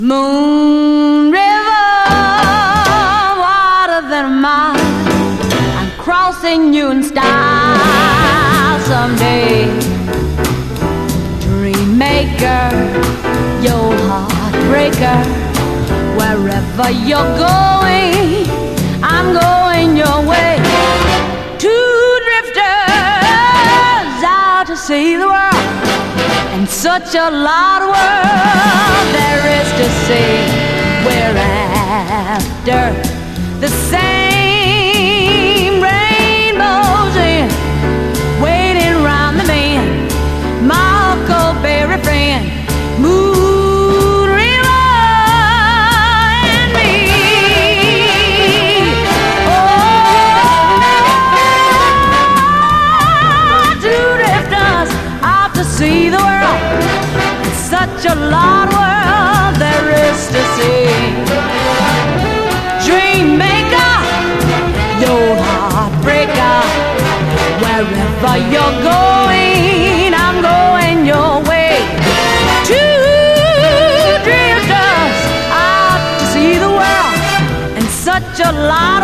Moon River, water than a mile, I'm crossing you in style someday. Dreammaker, your heartbreaker, wherever you're going, I'm going your way. Two drifters out to see the world, and such a lot of world there is to see. We're after the same rainbows and waiting round the bend. My huckleberry friend, Moon River and me. Oh, two drifters out to see the world. Such a lot of world there is to see. Dreammaker, your heartbreaker, wherever you're going, I'm going your way. Two drifters out to see the world, and such a lot